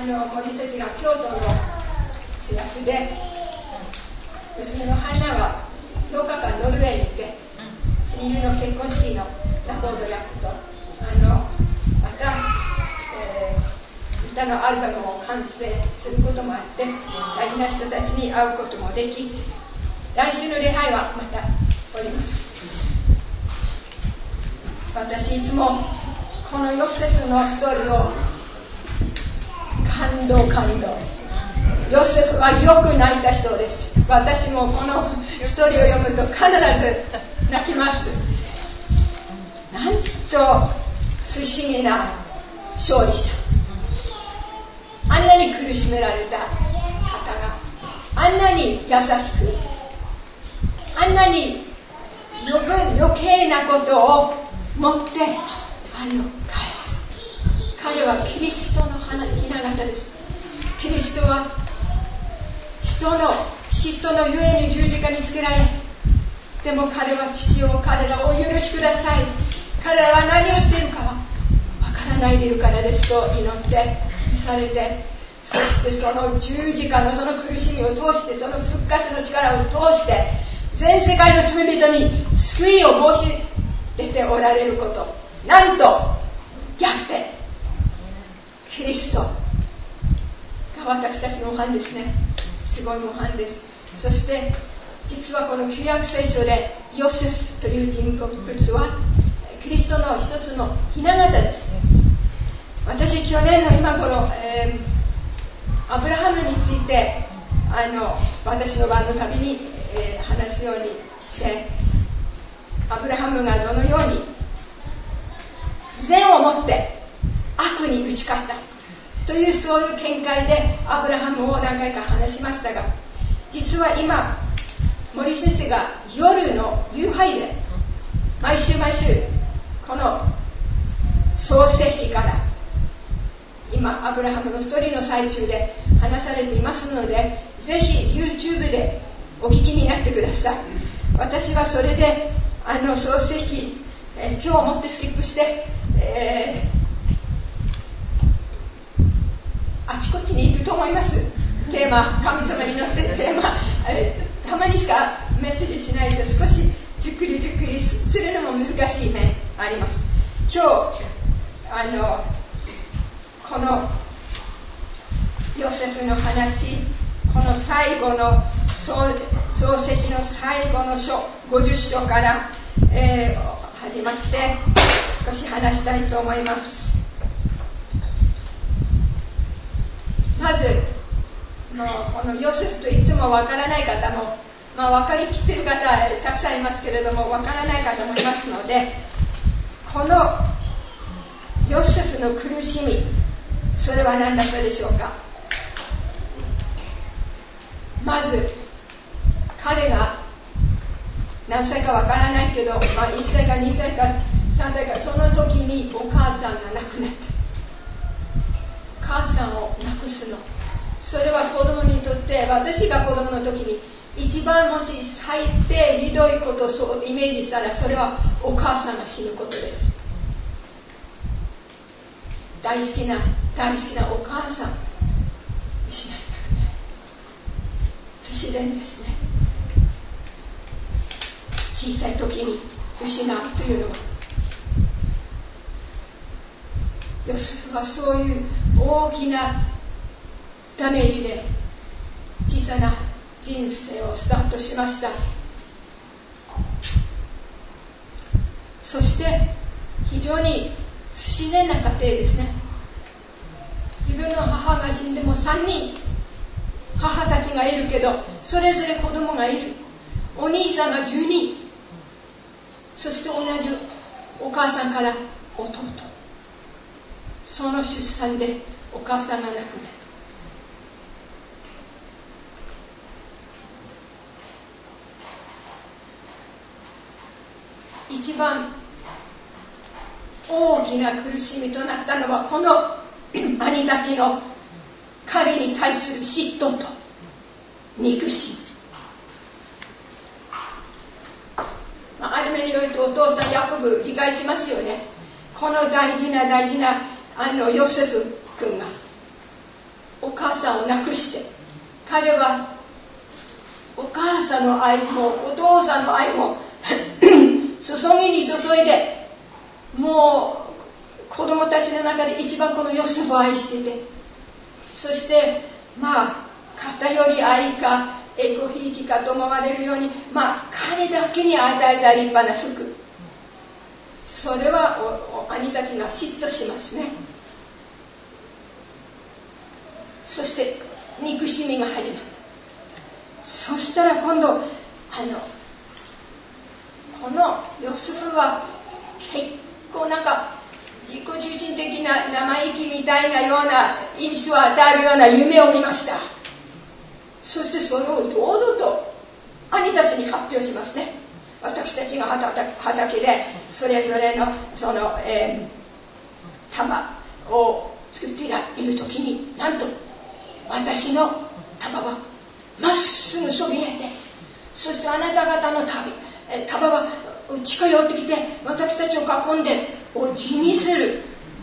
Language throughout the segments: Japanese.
森先生が京都の自宅で、娘のハンナは10日間ノルウェーに行って親友の結婚式のレコード役とまた、歌のアルバムを完成することもあって、大事な人たちに会うこともでき、来週の礼拝はまたおります。私いつもこのヨセフのストーリーを感動。ヨセフはよく泣いた人です。私もこのストーリーを読むと必ず泣きます。なんと不思議な勝利者、あんなに苦しめられた方があんなに優しく、あんなに余計なことを持って返す。彼はキリストの雛形です。キリストは人の嫉妬のゆえに十字架につけられ、でも彼は父を、彼らをお許しください、彼らは何をしているかはわからないでいるからですと祈ってされて、そしてその十字架のその苦しみを通して、その復活の力を通して全世界の罪人に救いを申し出ておられること、なんと逆転、キリストが私たちの模範ですね。すごい模範です。そして実はこの旧約聖書でヨセフという人物はキリストの一つの雛形です。私去年の今この、アブラハムについて私の番のたびに、話すようにして、アブラハムがどのように善をもって悪に打ち勝ったという、そういう見解でアブラハムを何回か話しましたが、実は今森先生が夜の夕拝で毎週この創世記から今アブラハムのストーリーの最中で話されていますので、ぜひ YouTube でお聞きになってください。私はそれで創世記、今日もってスキップして、あちこちにいると思います。テーマ、神様に乗ってるテーマ、たまにしかメッセージしないと少しじっくりするのも難しい面あります。今日このヨセフの話、この最後の創世記の最後の書50章から、始まって少し話したいと思います。まずこのヨセフといってもわからない方も、分かりきっている方たくさんいますけれども、わからない方もいますので、このヨセフの苦しみ、それは何だったでしょうか。まず彼が何歳かわからないけど、1歳か2歳か3歳か、その時にお母さんが亡くなった。母さんを亡くすの、それは子供にとって、私が子供の時に一番もし最低ひどいことをそうイメージしたら、それはお母さんが死ぬことです。大好きなお母さん失いたくない。不自然ですね。小さい時に失うというのは、ヨセフはそういう大きなダメージで小さな人生をスタートしました。そして非常に不自然な家庭ですね。自分の母が死んでも3人母たちがいるけど、それぞれ子供がいる。お兄さんが10人、そして同じお母さんから弟、その出産でお母さんが亡くなった。一番大きな苦しみとなったのは、この兄たちの彼に対する嫉妬と憎しみ。ある面においてお父さんヤコブ理解しますよね。この大事なヨセフ君がさんを亡くして、彼はお母さんの愛もお父さんの愛も注ぎに注いで、もう子供たちの中で一番このヨセフを愛してて、そして偏り愛かエゴひいきかと思われるように、彼だけに与えた立派な服、それは兄たちが嫉妬しますね。そして憎しみが始まる。そしたら今度このヨセフは結構自己中心的な生意気みたいなような印象を与えるような夢を見ました。そしてそれを堂々と兄たちに発表しますね。私たちが畑でそれぞれの束を作っている時に、なんと私の束はまっすぐそびえて、そしてあなた方の束は近寄ってきて私たちを囲んでお辞儀する。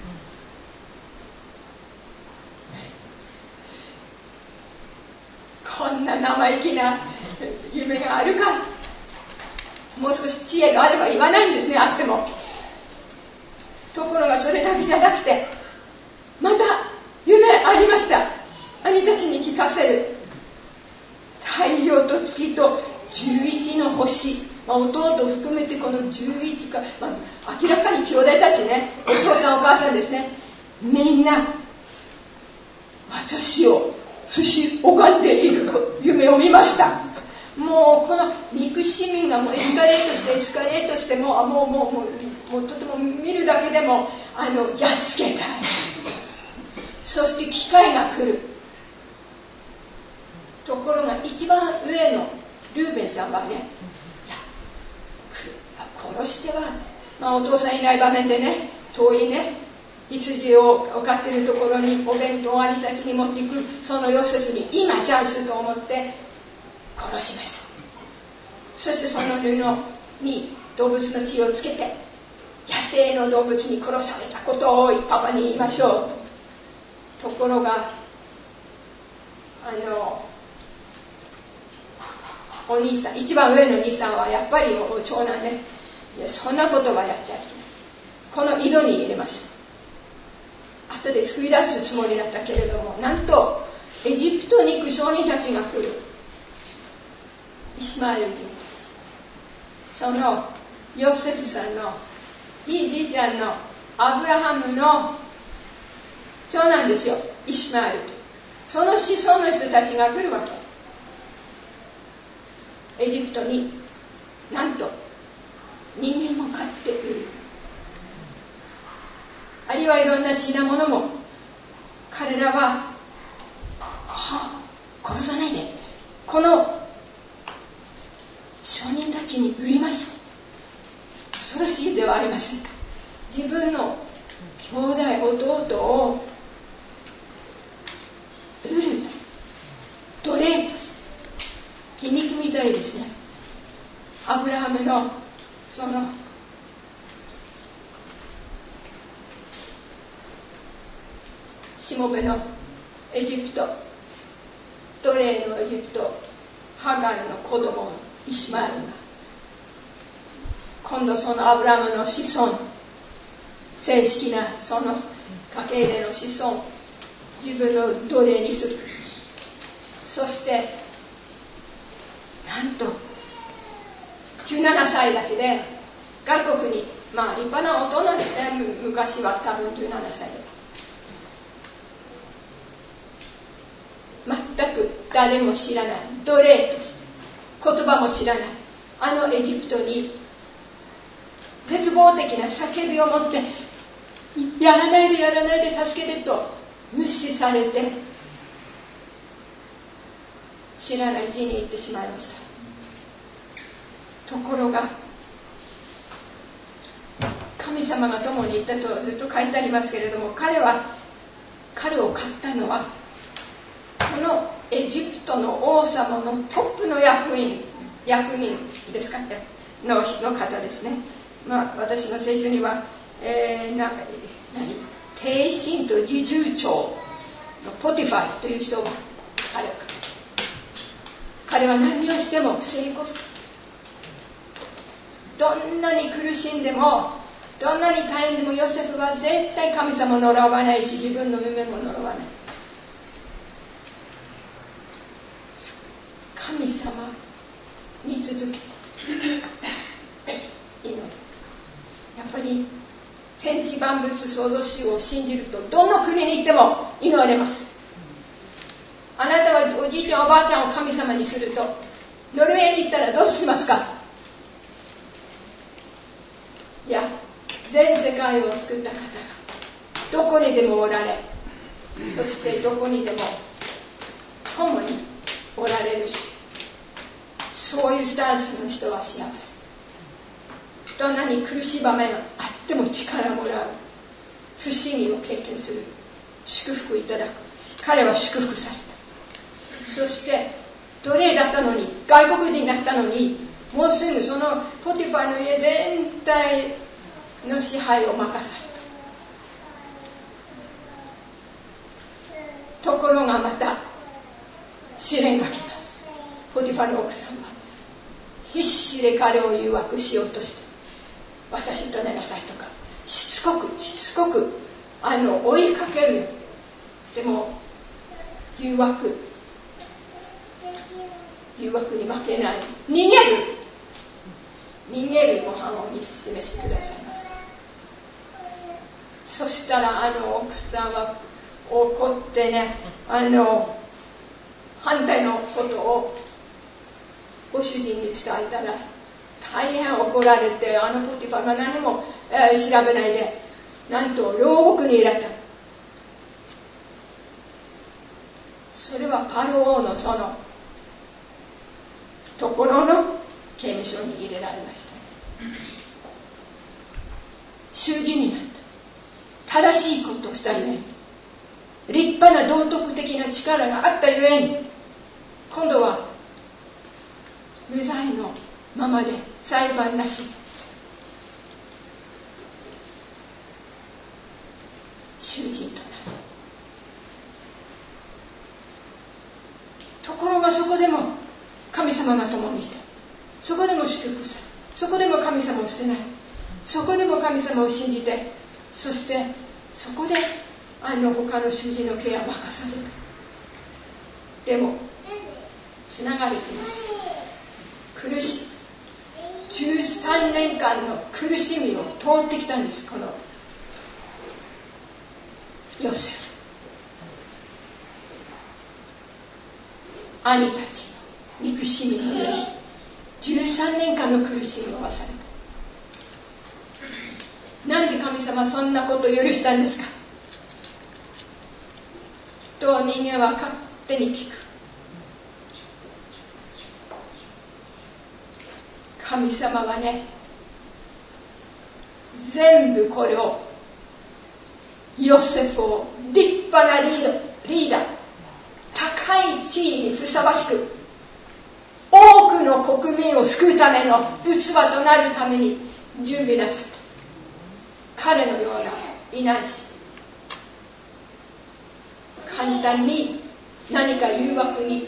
こんな生意気な夢があるか。もう少し知恵があれば言わないんですね、あっても。ところがそれだけじゃなくて、また夢ありました。兄たちに聞かせる。太陽と月と11の星、弟を含めてこの11か、明らかに兄弟たちね、お父さんお母さんですね、みんな私を節拝んでいる夢を見ました。もうこの憎しみがもうエスカレートして、もうとても見るだけでもやっつけたい。そして機会が来る。ところが一番上のルーベンさんはね、殺しては、お父さんいない場面でね、遠いね、羊を飼っているところにお弁当を兄たちに持っていく、そのヨセフに今チャンスと思って殺しました。そしてその布に動物の血をつけて、野生の動物に殺されたことをパパに言いましょう。ところがお兄さん、一番上の兄さんはやっぱり長男ね、そんなことはやっちゃいけない、この井戸に入れました。後で救い出すつもりだったけれども、なんとエジプトに行く商人たちが来る。イスマエル人、そのヨセフさんのいいじいちゃんのアブラハムの長男ですよ、イスマエル。その子孫の人たちが来るわけ。エジプトになんと人間も飼って売る、あるいはいろんな品物も彼らは殺さないで、この商人たちに売りましょう。恐ろしいではありませんか。自分の兄弟弟を売る、奴隷と皮肉みたいですね。アブラハムのそのしもべのエジプト、奴隷のエジプト、ハガルの子供イスマエルが、今度そのアブラハムの子孫、正式なその家系での子孫、自分の奴隷にする。そしてなんと17歳だけで外国に、立派な大人ですね、昔は多分17歳で、全く誰も知らない奴隷として、言葉も知らないエジプトに絶望的な叫びを持って、やらないでやらないで助けてと無視されて、知らない地に行ってしまいました。ところが神様が共に行ったとずっと書いてありますけれども、彼を買ったのはこのエジプトの王様のトップの役人ですかっての方ですね。私の聖書には、帝臣と侍従長ポティファイという人は彼は何をしても成功する。どんなに苦しんでもどんなに大変でもヨセフは絶対神様を呪わないし、自分の夢も呪わない。神様に続け祈る。やっぱり天地万物創造主を信じると、どの国に行っても祈れます。あなたはおじいちゃんおばあちゃんを神様にすると、ノルウェーに行ったらどうしますか？いや、全世界を作った方がどこにでもおられ、そしてどこにでも共におられるし、そういうスタンスの人は幸せ。どんなに苦しい場面があっても力をもらう、不思議を経験する、祝福いただく。彼は祝福された。そして奴隷だったのに、外国人だったのに、もうすぐそのポティファの家全体の支配を任された。ところがまた試練が来ます。ポティファの奥さんは必死で彼を誘惑しようとして、私と寝なさいとかしつこく追いかけるよ。でも誘惑に負けない、逃げるご飯を見せてくださいます。そしたら奥さんは怒ってね、反対のことをご主人に伝えたら大変怒られて、ポティファが何も、調べないで、なんと牢獄に入れた。それはパロ王のそのところの刑務所に入れられました。囚人になった。正しいことをしたゆえに、立派な道徳的な力があったゆえに、今度は無罪のままで裁判なし、囚人となる。ところがそこでも神様が共にいて、そこでも祝福され、そこでも神様を捨てない、そこでも神様を信じて、そしてそこで他の囚人のケアを任された。でもつながれています。苦しい13年間の苦しみを通ってきたんです。このヨセフ、兄たちの憎しみの上に13年間の苦しみを負わされた。なんで神様はそんなことを許したんですかと人間は勝手に聞く。神様はね、全部これをヨセフを立派なリーダー、高い地位にふさわしく、多くの国民を救うための器となるために準備なさった。彼のようないないし、簡単に何か誘惑に、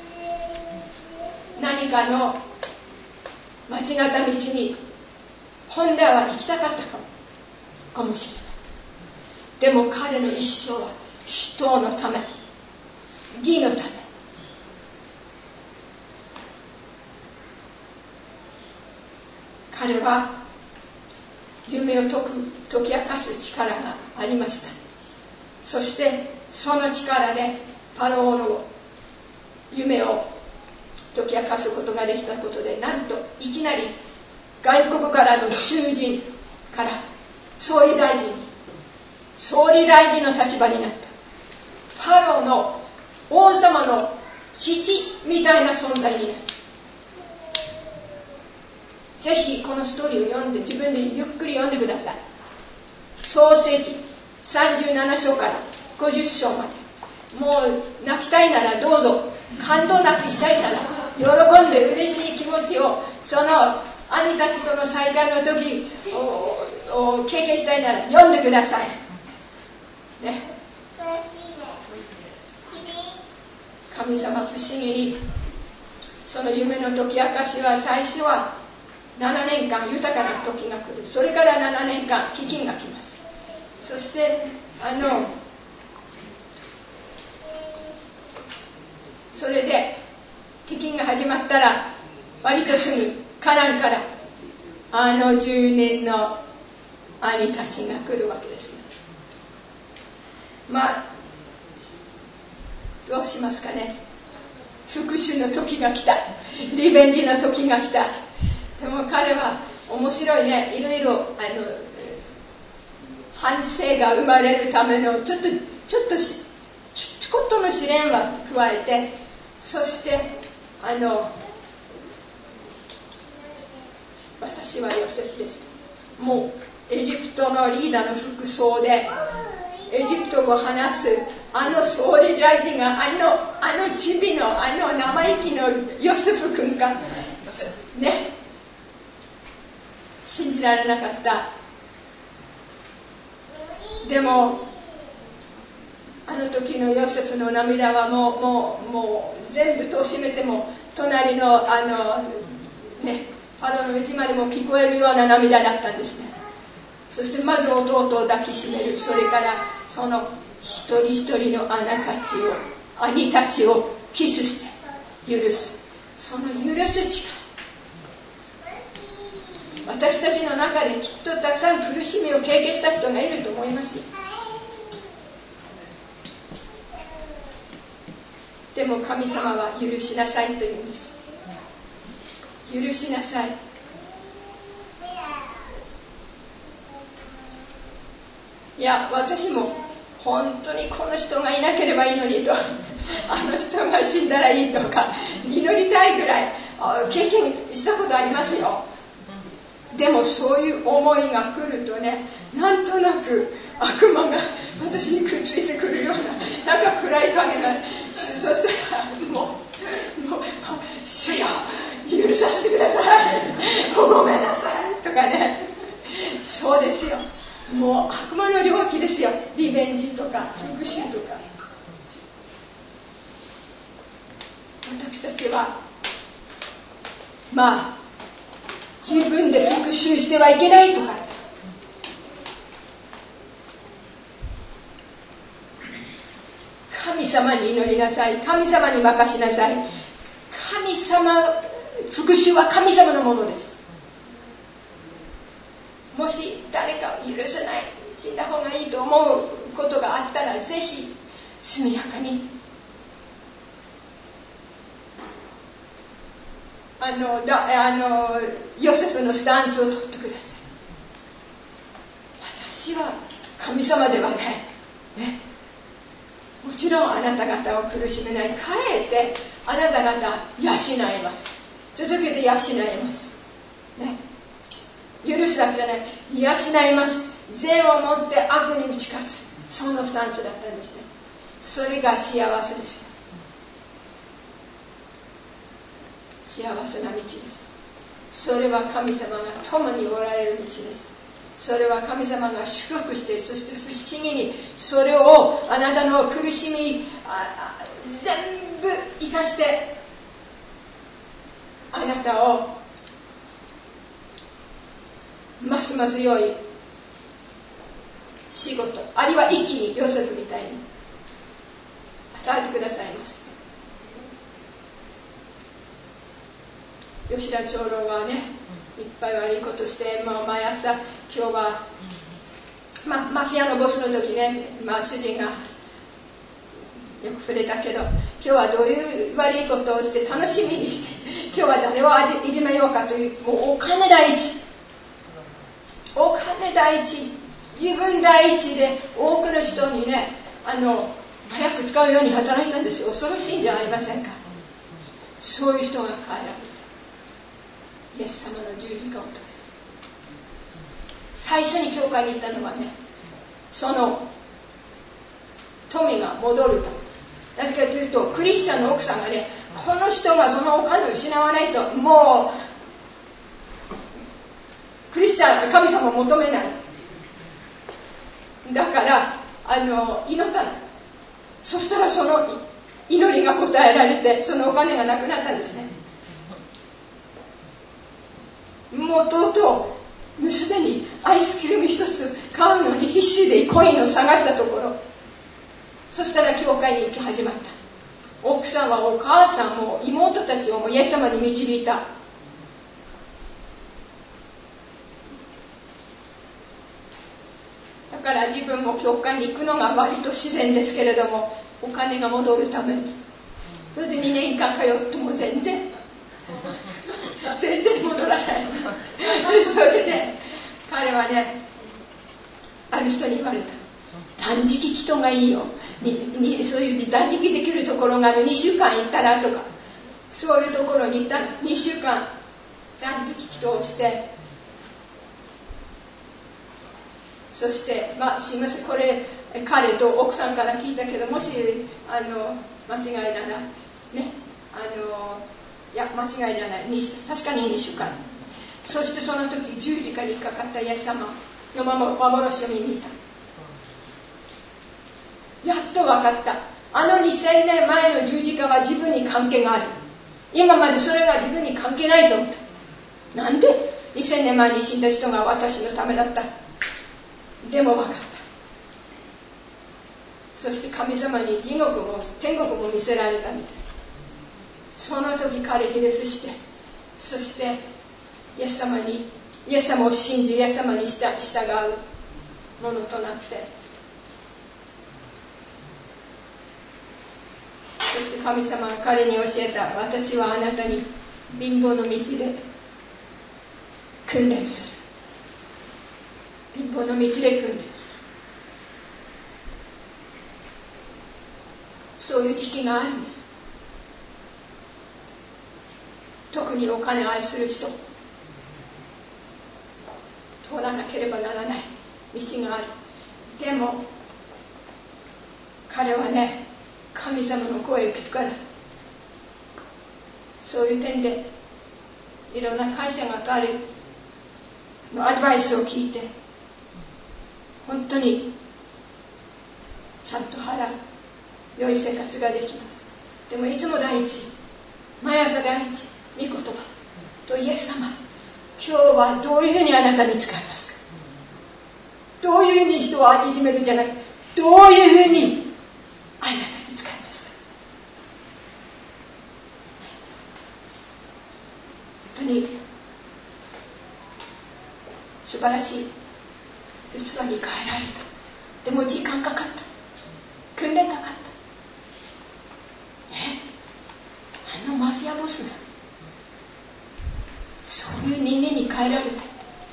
何かの間違った道に本来は行きたかったかもしれない。でも彼の一生は人のため、義のため。彼は夢を解き明かす力がありました。そしてその力でパロ王の夢を解き明かすことができたことで、なんといきなり外国からの囚人から総理大臣の立場になった。パロの王様の父みたいな存在になった。ぜひこのストーリーを読んで自分でゆっくり読んでください。創世記37章から50章まで。もう泣きたいならどうぞ、感動泣きしたいなら、喜んで嬉しい気持ちを、その兄たちとの再会の時を経験したいなら読んでくださいね。 神様不思議にその夢の解き明かしは、最初は7年間豊かな時が来る。それから7年間飢饉が来ます。そしてそれで飢饉が始まったら、割とすぐカナンから10年の兄たちが来るわけです。どうしますかね。復讐の時が来た、リベンジの時が来た。でも彼は面白いね。いろいろ反省が生まれるためのちょっとの試練は加えて、そして私はヨセフです。もうエジプトのリーダーの服装でエジプト語を話す総理大臣がチビの生意気のヨセフ君がね、信じられなかった。でも時のヨセフの涙はもう全部戸を閉めても隣のファロのうちまでも聞こえるような涙だったんですね。そしてまず弟を抱きしめる。それからその一人一人の兄たちをキスして許す。その許す力、私たちの中できっとたくさん苦しみを経験した人がいると思いますよ。でも神様は許しなさいと言うんです。許しなさい。いや、私も本当にこの人がいなければいいのにと、人が死んだらいいとか祈りたいぐらい経験したことありますよ。でもそういう思いが来るとね、なんとなく悪魔が私にくっついてくるような、なんか暗い影が、そしたらもう主よ許させてください、ごめんなさいとかね。そうですよ、もう悪魔の領域ですよ。リベンジとか復讐とか。私たちは自分で復讐してはいけないとか、神様に祈りなさい、神様に任しなさい。神様、復讐は神様のものです。もし誰かを許せない、死んだ方がいいと思うことがあったら、ぜひ速やかにヨセフのスタンスを取ってください。私は神様ではない、ね、もちろんあなた方を苦しめない、かえってあなた方養います。続けて養います、ね、許すだけじゃない、養います。善をもって悪に打ち勝つ、そのスタンスだったんですね。それが幸せです。幸せな道です。それは神様が共におられる道です。それは神様が祝福して、そして不思議にそれをあなたの苦しみ全部生かして、あなたをますます良い仕事、あるいは一気にヨセフみたいに与えてくださいます。吉田長老はね、いっぱい悪いことして、毎朝今日は、マフィアのボスの時ね、主人がよく触れたけど、今日はどういう悪いことをして楽しみにして、今日は誰をいじめようかという、もうお金第一、お金第一、自分第一で多くの人にね、早く使うように働いたんですよ。恐ろしいんじゃありませんか。そういう人が変えられた。イエス様の十字架を通して最初に教会に行ったのはね、その富が戻ると。なぜかというと、クリスチャンの奥さんがね、この人がそのお金を失わないと、もうクリスチャン神様を求めない。だから祈ったの。そしたらその祈りが応えられて、そのお金がなくなったんですね。もうとうとう娘にアイスクリーム一つ買うのに必死でコインを探したところ、そしたら教会に行き始まった。奥さんはお母さんも妹たちをもイエス様に導いた。だから自分も教会に行くのが割と自然ですけれども、お金が戻るためです。それで2年間通っても全然戻らないそれで彼はね、ある人に言われた。断食祈祷がいいよ、そういう断食できるところがある、2週間行ったらとか、そういうところに行った。2週間断食祈祷をして、そしてすいません、これ彼と奥さんから聞いたけど、もし間違いならね、いや間違いじゃない、確かに2週間。そしてその時十字架にかかったイエス様の幻を見た。やっと分かった。2000年前の十字架は自分に関係がある。今までそれが自分に関係ないと思った。なんで2000年前に死んだ人が私のためだった。でも分かった。そして神様に地獄も天国も見せられたみたい。その時彼ひれ伏して、そしてイエス様を信じ、イエス様に従うものとなって、そして神様が彼に教えた。私はあなたに貧乏の道で訓練する。貧乏の道で訓練する。そういう時期があるんです。特にお金を愛する人、通らなければならない道がある。でも彼はね、神様の声を聞くから、そういう点でいろんな会社が彼のアドバイスを聞いて、本当にちゃんと払う良い生活ができます。でもいつも第一、毎朝第一、御言葉とイエス様、今日はどういうふうにあなたに使いますか。どういうふうに人をいじめるんじゃなく、どういうふうにあなたに使いますか。本当に素晴らしい器に変えられた。でも時間かかった。訓練かかった。マフィアボスがそういう人間に変えられた。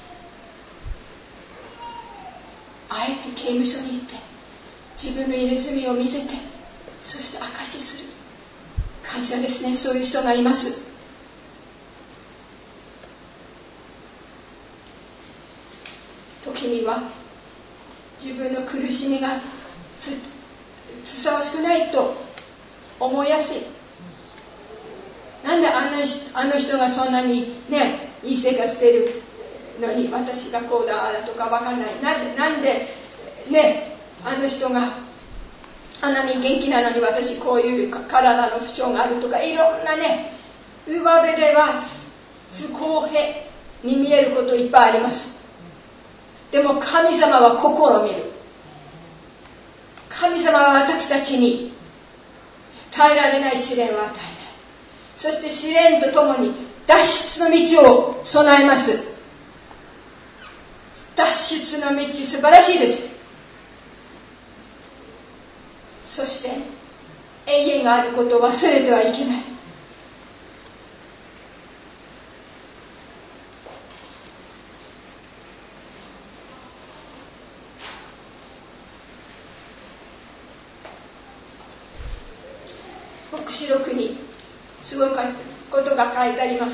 あえて刑務所に行って自分の入れ墨を見せて、そして証しする。感謝ですね。そういう人がいます。時には自分の苦しみがふさわしくないと思いやすい。なんであの人がそんなにね、いい生活しているのに私がこうだとか分かんない。なんでね、あの人があんなに元気なのに私こういう体の不調があるとか、いろんなね、上辺では不公平に見えることいっぱいあります。でも神様は心を見る。神様は私たちに耐えられない試練を与えない。そして試練とともに脱出の道を備えます。脱出の道、素晴らしいです。そして永遠があることを忘れてはいけない。黙示録にすごいことが書いてあります。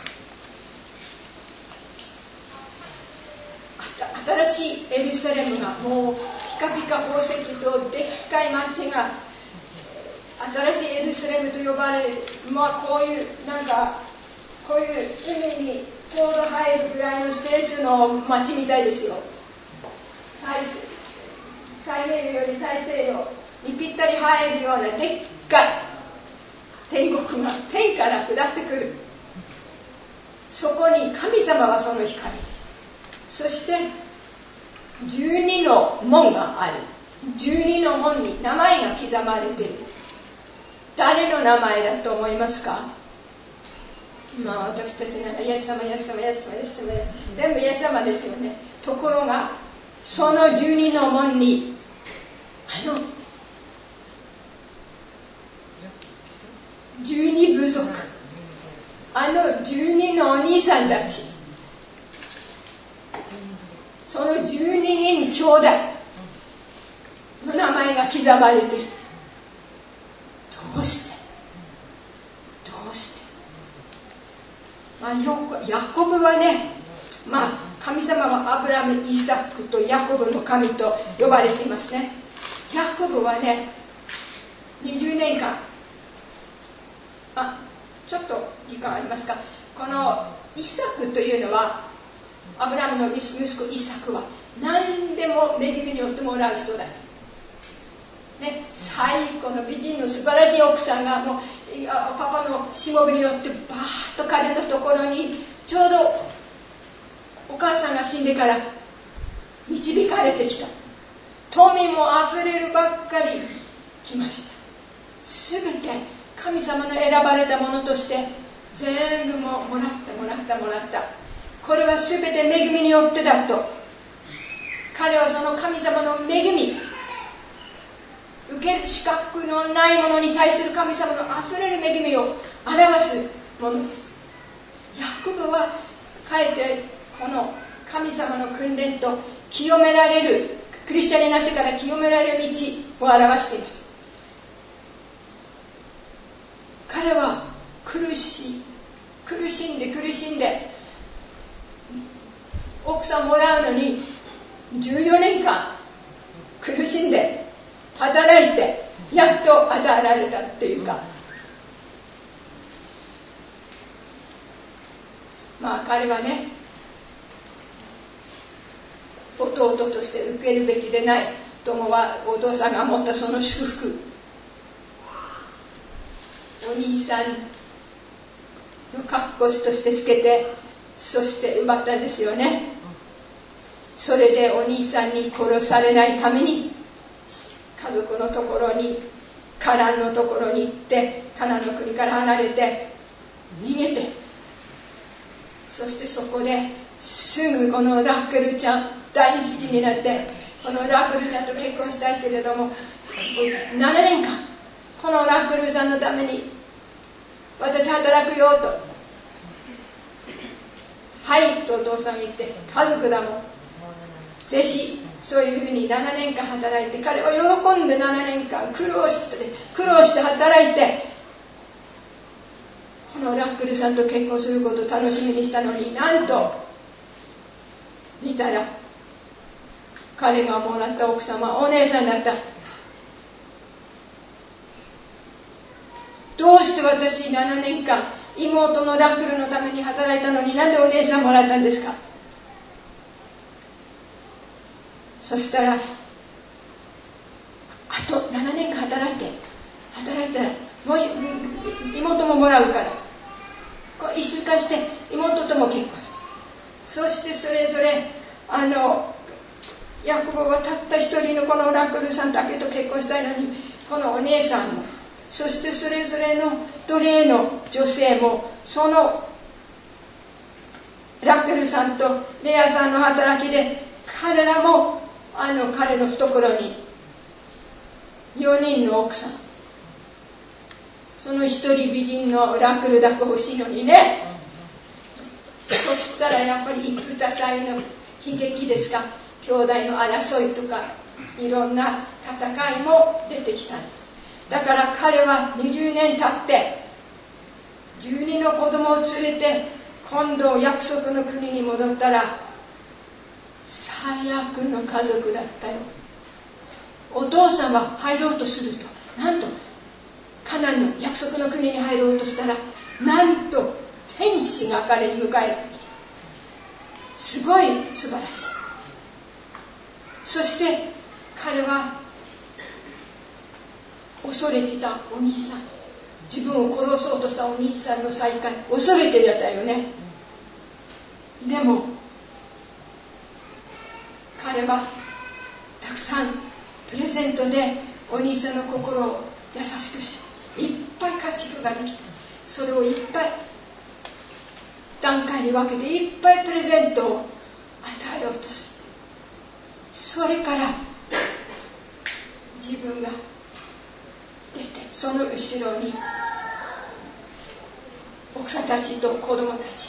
新しいエルサレムがもうピカピカ宝石とでっかい街が、新しいエルサレムと呼ばれる、こういうこういう海にちょうど入るぐらいのスペースの街みたいですよ。海面より大西洋にぴったり入るようなでっか光、天国が天から下ってくる。そこに神様はその光です。そして12の門がある。12の門に名前が刻まれている。誰の名前だと思いますか？私たちならイエス様、イエス様、イエス様、イエス様、イエス様、全部イエス様ですよね。ところがその12の門に12部族、12のお兄さんたち、その12人兄弟の名前が刻まれている。どうしてヤコブはね、神様はアブラム、イサクとヤコブの神と呼ばれていますね。ヤコブはね、20年間、ちょっと時間ありますか。このイサクというのは、アブラムの息子イサクは何でも恵みによってもらう人だ、ね、最高の美人の素晴らしい奥さんがもうパパのしもべによってバーッと彼のところに、ちょうどお母さんが死んでから導かれてきた。富もあふれるばっかり来ました。すべて神様の選ばれたものとして全部もらった。これはすべて恵みによってだと。彼はその神様の恵み、受ける資格のないものに対する神様のあふれる恵みを表すものです。ヤコブはかえってこの神様の訓練と清められる、クリスチャンになってから清められる道を表しています。彼は苦しんで奥さんもらうのに14年間苦しんで働いてやっと与えられたっていうか、彼はね、弟として受けるべきでない友はお父さんが持ったその祝福、お兄さんの格好としてつけて、そして奪ったんですよね。それでお兄さんに殺されないために家族のところに、カナンのところに行って、カナンの国から離れて逃げて、そしてそこですぐこのラクルちゃん大好きになって、このラクルちゃんと結婚したいけれども、7年間このラクルさんのために私働くよと、はいとお父さん言って、家族だもん、ぜひそういうふうに7年間働いて、彼は喜んで7年間苦労して働いて、このラックルさんと結婚することを楽しみにしたのに、なんと見たら彼がもらった奥様はお姉さんだった。どうして私7年間妹のラックルのために働いたのに、なんでお姉さんもらったんですか。そしたら、あと7年間働いたらもう妹ももらうから、一週間して妹とも結婚。そしてそれぞれヤコブはたった一人のこのラクルさんだけと結婚したいのに、このお姉さんも、そしてそれぞれの奴隷の女性も、そのラクルさんとレアさんの働きで、彼らも彼の懐に4人の奥さん、その一人美人のラクルだけ欲しいのにね。そしたらやっぱり幾多彩の悲劇ですか、兄弟の争いとかいろんな戦いも出てきたんです。だから彼は20年経って12の子供を連れて今度約束の国に戻ったら、最悪の家族だったよ。お父さんは入ろうとすると、なんとカナンの約束の国に入ろうとしたら、なんと天使が彼に迎える。すごい素晴らしい。そして彼は恐れてたお兄さん、自分を殺そうとしたお兄さんの再会、恐れてたよね。でも彼はたくさんプレゼントでお兄さんの心を優しくし、いっぱい家畜ができた。それをいっぱい段階に分けていっぱいプレゼントを与えようとする。それから自分が出て、その後ろに奥さんたちと子供たち、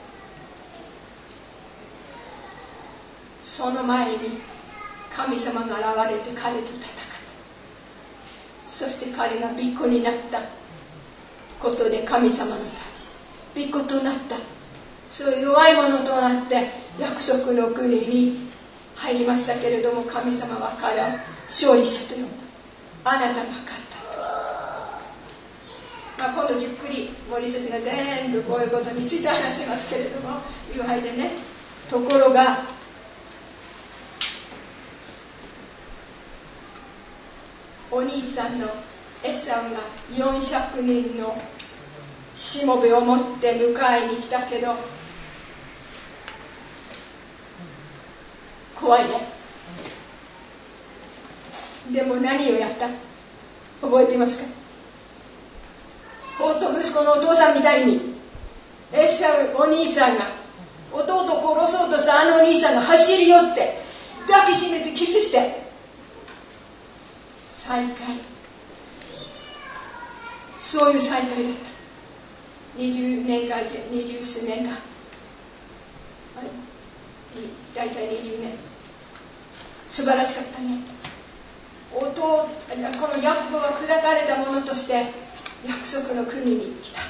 その前に神様が現れて彼と戦った。そして彼が巫女になったことで、神様の太刀、巫女となった。そういう弱いものとなって約束の国に入りましたけれども、神様は彼を勝利者と呼んだ。あなたが勝ったと。今度じっくり森先生が全部こういうことについて話しますけれども、夕拝でね。ところがお兄さんのエサウが400人のしもべを持って迎えに来たけど、怖いね。でも何をやった？覚えていますか？息子のお父さんみたいにエサウお兄さんが弟を殺そうとしたあのお兄さんが走り寄って抱きしめてキスして再会、そういう再会だった。20年か20数年か、大体20年、素晴らしかったね。このヤコブは砕かれた者として約束の国に来た。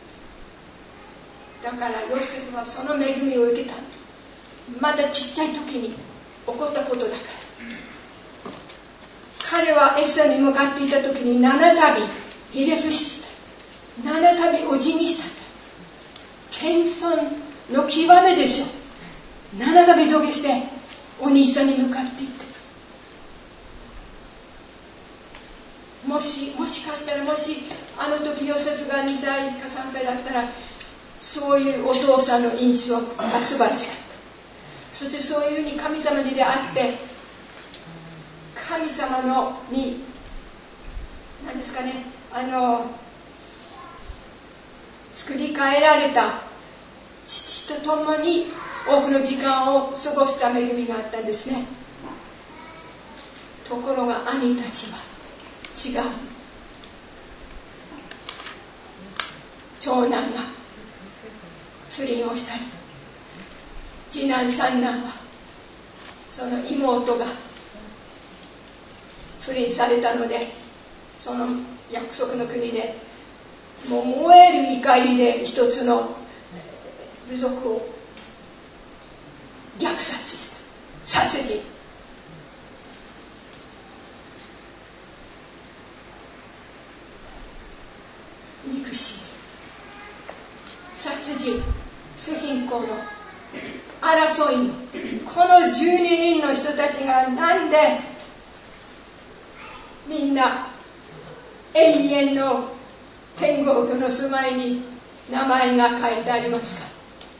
だからヨセフはその恵みを受けた。まだちっちゃい時に起こったことだから。彼はエサに向かっていた時に7度ひれ伏してた。7度お辞儀した。謙遜の極めでしょ。7度土下してお兄さんに向かっていった。もしかしたら、もしあの時ヨセフが2歳か3歳だったら、そういうお父さんの印象が素晴らしかった。そしてそういうふうに神様に出会って、神様のに何ですかね、作り変えられた父と共に多くの時間を過ごした恵みがあったんですね。ところが兄たちは違う。長男が不倫をしたり、次男三男はその妹が不倫されたので、その約束の国でもう燃える怒りで一つの部族を虐殺した。殺人。憎しみ、殺人、不貧困の争いのこの12人の人たちがなんでみんな永遠の天国の住まいに名前が書いてありますか？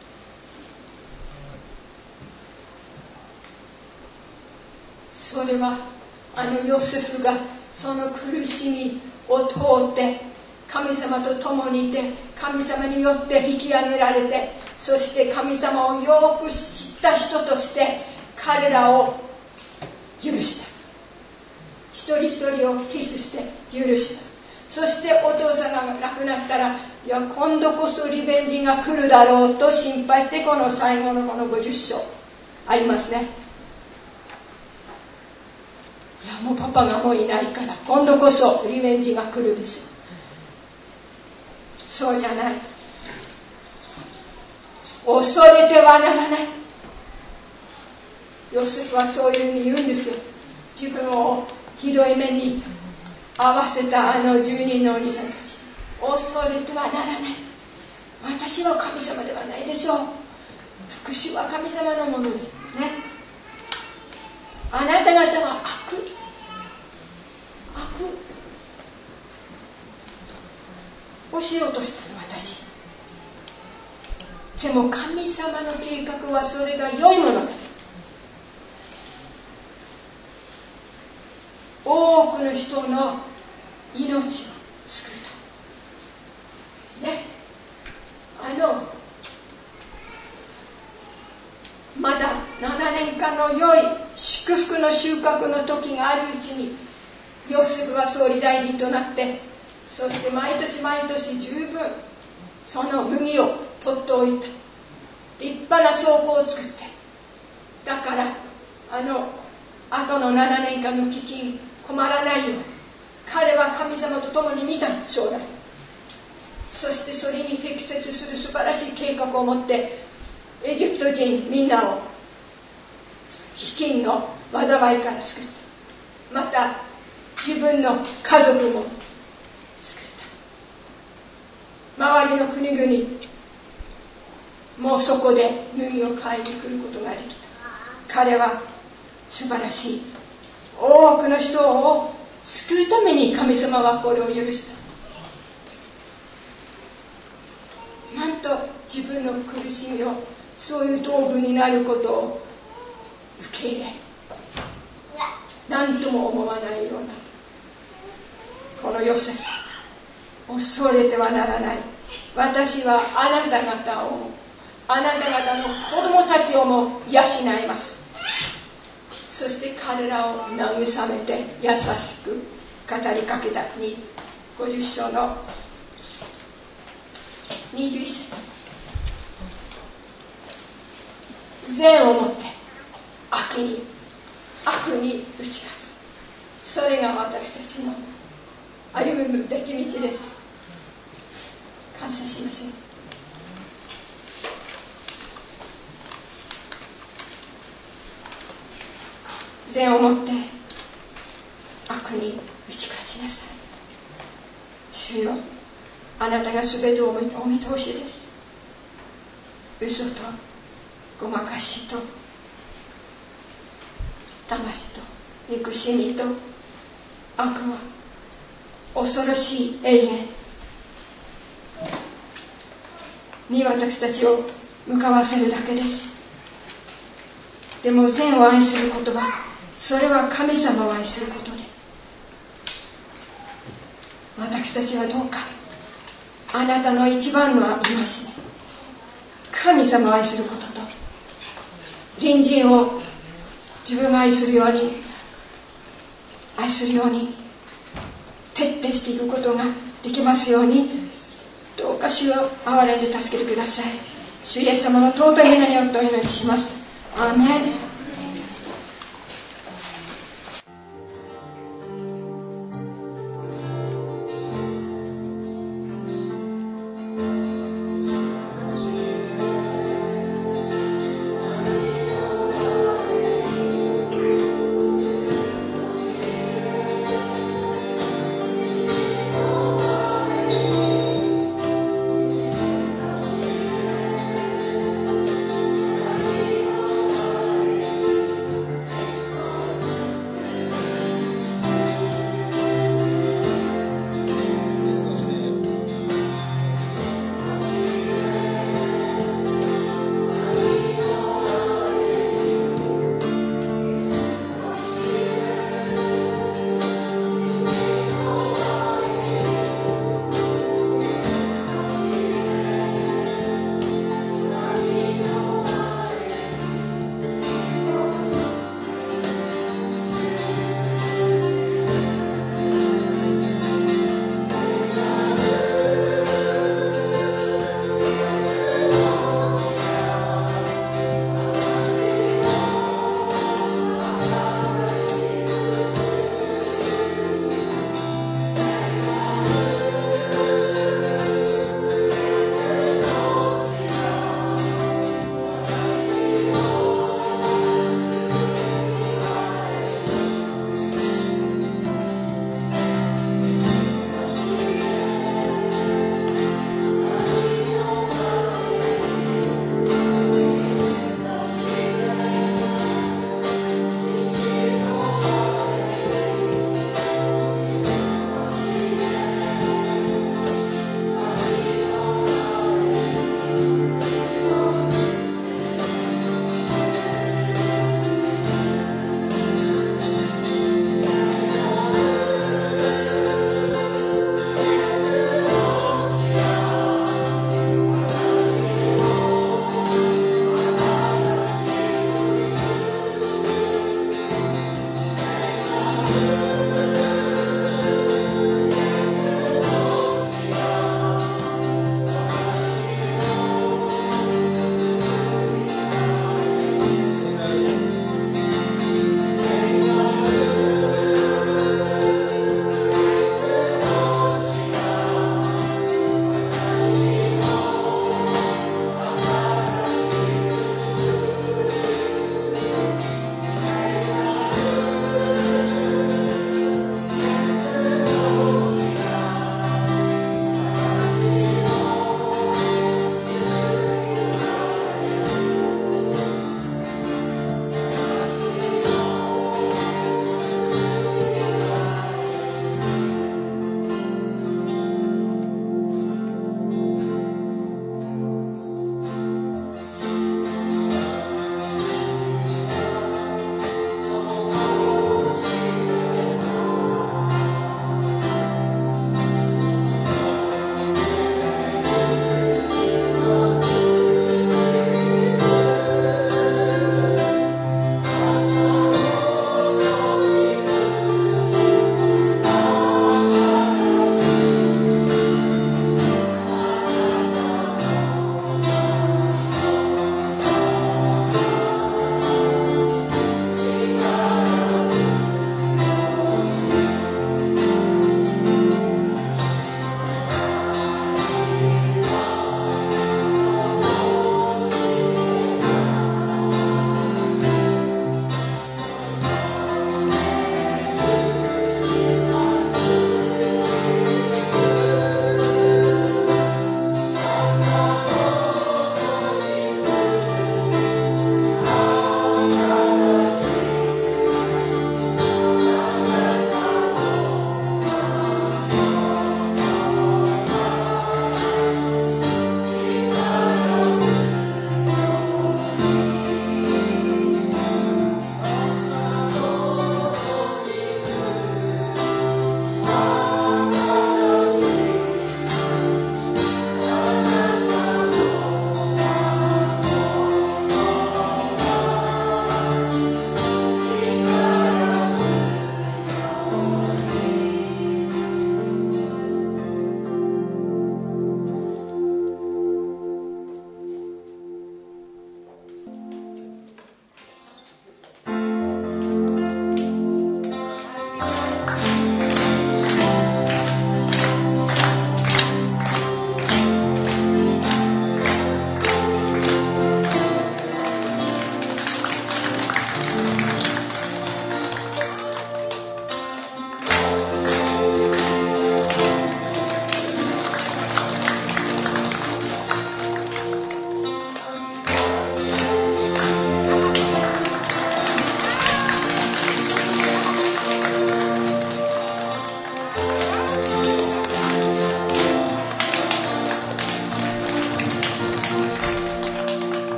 それはヨセフがその苦しみを通って神様と共にいて、神様によって引き上げられて、そして神様をよく知った人として彼らを許した。一人一人をキスして許した。そしてお父さんが亡くなったら、いや今度こそリベンジが来るだろうと心配して、この最後のこの50章ありますね。いやもうパパがもういないから今度こそリベンジが来るでしょう。そうじゃない。恐れてはならない。ヨセフはそういうふうに言うんですよ。自分をひどい目に合わせた10人のお兄さんたち、恐れてはならない。私は神様ではないでしょう。復讐は神様のものですね。あなた方は悪こしようとしたの私。でも神様の計画はそれが良いものだ。多くの人の命を救うと。ね、まだ7年間の良い祝福の収穫の時があるうちに、ヨセフは総理大臣となって、そして毎年毎年十分その麦を取っておいた。立派な倉庫を作って、だから後の7年間の飢饉困らないように、彼は神様と共に見た将来。そしてそれに適切する素晴らしい計画を持って、エジプト人みんなを飢饉の災いから救った。また自分の家族も救った。周りの国々もうそこで麦を買いに来ることができた。彼は素晴らしい。多くの人を救うために神様はこれを許した。なんと自分の苦しみを、そういう道具になることを受け入れ、何とも思わないようなこのヨセフ、恐れてはならない。私はあなた方を、あなた方の子供たちをも養います。そして彼らを慰めて優しく語りかけた。50章の21節。善をもって悪に打ち勝つ。それが私たちの歩むべき道です。感謝しましょう。善をもって悪に打ち勝ちなさい。主よ、あなたがすべてをお見通しです。嘘とごまかしと騙しと憎しみと悪は恐ろしい永遠に私たちを向かわせるだけです。でも善を愛することは、それは神様を愛することで、私たちはどうかあなたの一番の戒め、神様を愛することと隣人を自分が愛するように徹底していくことができますように、どうか主を憐れんで助けてください。主イエス様の尊い皆によってお祈りします。アーメン。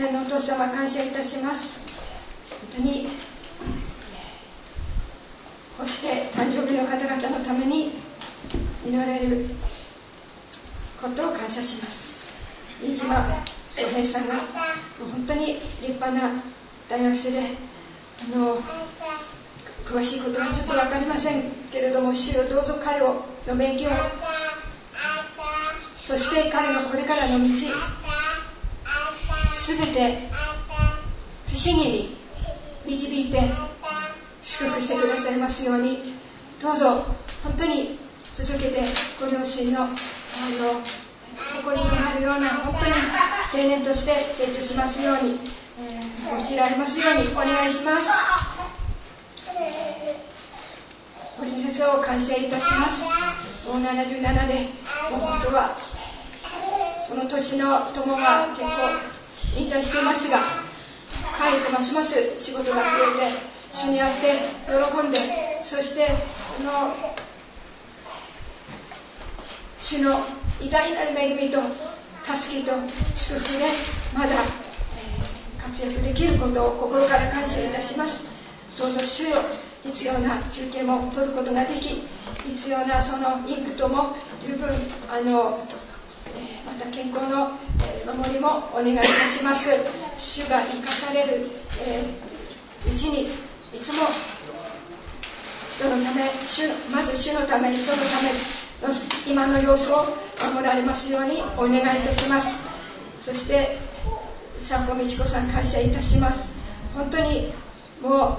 天のお父様、感謝いたします。本当にこうして誕生日の方々のために祈れることを感謝します。飯島翔平さんが本当に立派な大学生で、詳しいことはちょっと分かりませんけれども、主よどうぞ彼の勉強、そして彼のこれからの道、すべて不思議に導いて祝福してくださいますように、どうぞ本当に続けてご両親の誇りとなるような本当に青年として成長しますように、用いられますようにお願いします。堀先生を感謝いたします。もう77で、もう本当はその年の友が結構引退していますが、帰るとますます仕事が増えて、主にあって喜んで、そして主の偉大なる恵みと助けと祝福でまだ活躍できることを心から感謝いたします。どうぞ主よ、必要な休憩も取ることができ、必要なそのインプットも十分また健康の守りもお願いいたします。主が生かされるうちにいつも人のため、まず主のため、人のための今の様子を守られますようにお願いいたします。そして散歩美智子さん、感謝いたします。本当にも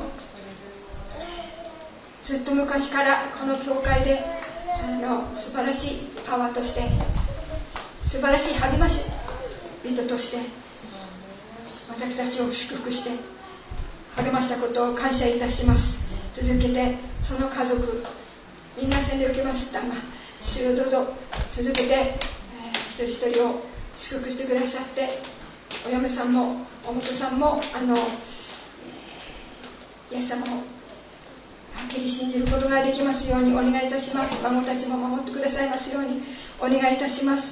うずっと昔からこの教会で素晴らしいパワーとして、素晴らしい励まし人として私たちを祝福して励ましたことを感謝いたします。続けてその家族みんな洗礼を受けましたが、主をどうぞ続けて、一人一人を祝福してくださって、お嫁さんもお元さんもイエス様もはっきり信じることができますようにお願いいたします。孫たちも守ってくださいますようにお願いいたします。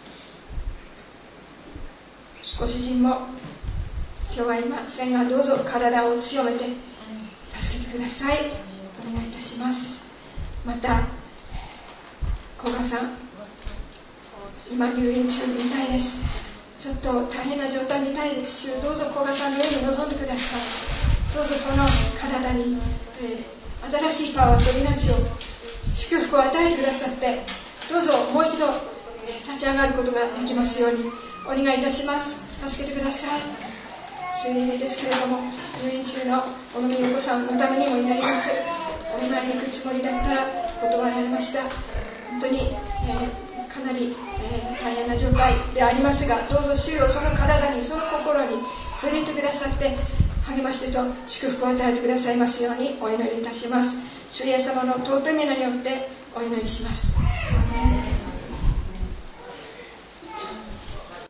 ご主人も今日はいませんが、どうぞ体を強めて助けてください。お願いいたします。また古賀さん、今入院中みたいです。ちょっと大変な状態みたいです。どうぞ古賀さんの上に臨んでください。どうぞその体に、新しいパワーと命を、祝福を与えてくださって、どうぞもう一度立ち上がることができますようにお願いいたします。助けてください。数人ですけれども、入院中の小野美代子さんのためにも祈ります。お見舞いに行くつもりだったら断られました。本当に、かなり、大変な状態でありますが、どうぞ主よ、その体にその心に連れてくださって励ましてと祝福を与えてくださいますようにお祈りいたします。主イエス様の尊い皆によってお祈りします。アーメン。